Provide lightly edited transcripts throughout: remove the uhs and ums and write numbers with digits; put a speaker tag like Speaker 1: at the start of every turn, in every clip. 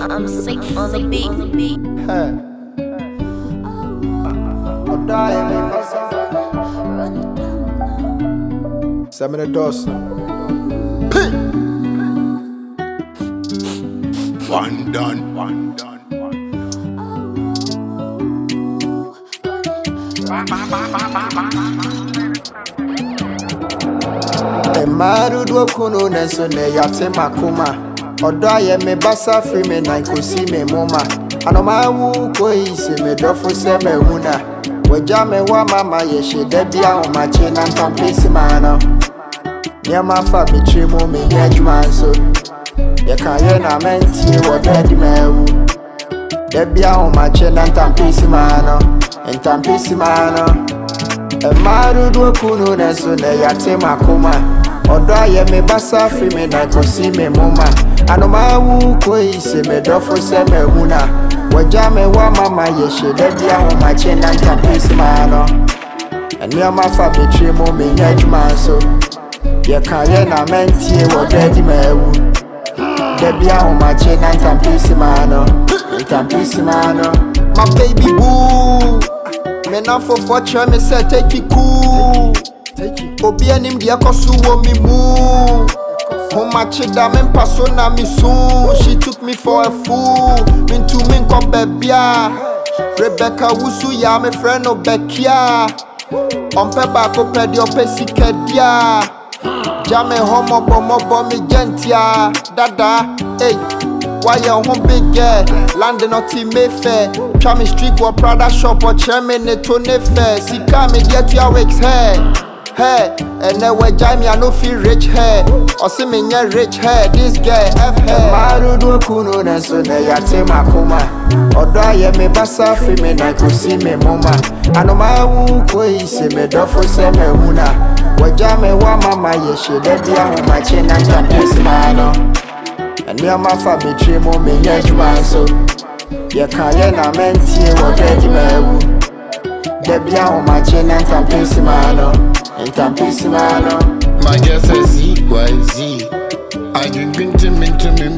Speaker 1: I'm sick on the beat.
Speaker 2: Hey. I'll die and make myself. Send me the dust.
Speaker 3: One done.
Speaker 2: Emaru do kuno neso ne yate makuma. Odo aye me basa free me na nkosi me moma. Anoma wu ko isi me dofo se me huna. Waja me wa mama ye she da bia o ma che na ntampesi mana. Nyama fa me trimo me nya dwuma so. Ye kan ye na menti wo dedi mewu. Da bia o ma che na ntampesi mana. Ntampesi mana. Emaru do kuno neso ne yate makuma. Odo aye me basa free me na nkosi me moma. Anoma wu ko isi me dofo se me huna. Waja me wa mama ye she da bia o ma che na ntampesi mana. Nyama fa me trimo me nya dwuma so. Ye kan ye na menti wo dedi mewu. Da bia o ma che na ntampesi mana. Ntampesi mana. My baby boo. Me na for try me say take it cool. Obi anim dia kosu wo mi mu. Homa chida me paso na mi soon. She took me for a fool. Min to min ko bebia. Rebecca wusu ya me friend no bekia. Ompe bako pedi ope sikedia. Jame homo bomo mi gentia. Dada, hey. Why you home big girl? Landing on team Mayfair. Try me street or Prada shop or chairman ne to nefair. See come me get your wigs hair. Hey, and then when Jamie I no feel rich hair. Or see me nya rich hair. This girl F hair. Maru do kuno na so ne yate makuma. Odo aye me basa free me na nkosi me moma. Anoma wu ko isi me dofo se me huna. Waja me wa mama ye she da bia ho ma che na ntampesi mana. Nyama fa me trimo me nya dwuma so. Ye kan ye na menti wo dedi mewu. Da bia o ma che na ntampesi mana. Ntampesi mana.
Speaker 3: My guess is ZYZ. I can bring to me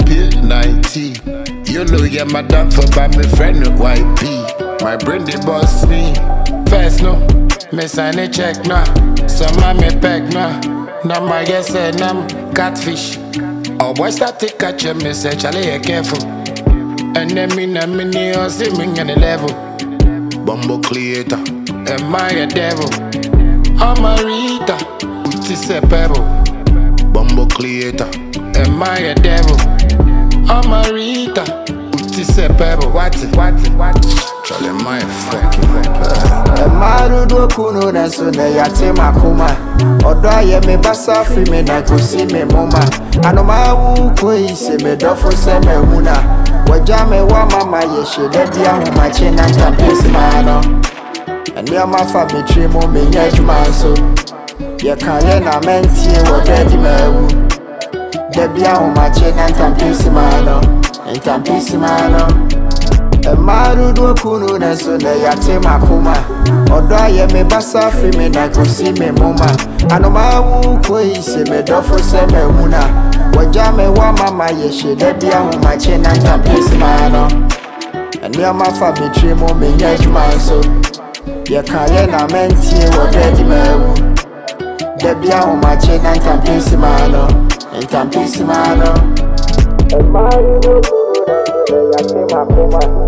Speaker 3: P90. You know you're madam for by me friend with YP. My brain they boss me. First no, me sign a check now. Some me peg now. Now my guess is nam catfish. Oh boy start to catch a message, Charlie careful. And then me na mini or see me on the level. Bumbo creator, am I a devil? I'm a Rita, it's a pebble. Bumbo creator, am I a devil? I'm a Rita, it's a pebble. What? Charlie my fucking
Speaker 2: Maru do kuno na so ne yate makuma. Odo aye me basa free me na nkosi me moma. Anoma wu ko isi me dofo se me huna. Waja me wa mama ye she da bia ho ma che na ntampesi mana. Nyama fa me trimo me nya dwuma so. Ye kan ye na menti wo dedi mewu. Da bia ho ma che na ntampesi mana. Ntampesi mana. Emaru do kuno na so ne yate makuma. Odo aye me basa free me na nkosi me moma. Anoma wu ko isi me dofo se me huna. Waja me wa mama ye she da bia ho ma che na ntampesi mana. Nyama fa me trimo me nya dwuma so. Ye kan ye na menti wo dedi mewu. Da bia ho ma che na ntampesi mana. Ntampesi mana. Emaru do kuno na so ne yate makuma.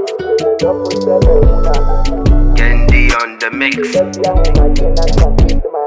Speaker 4: Candy on the mix.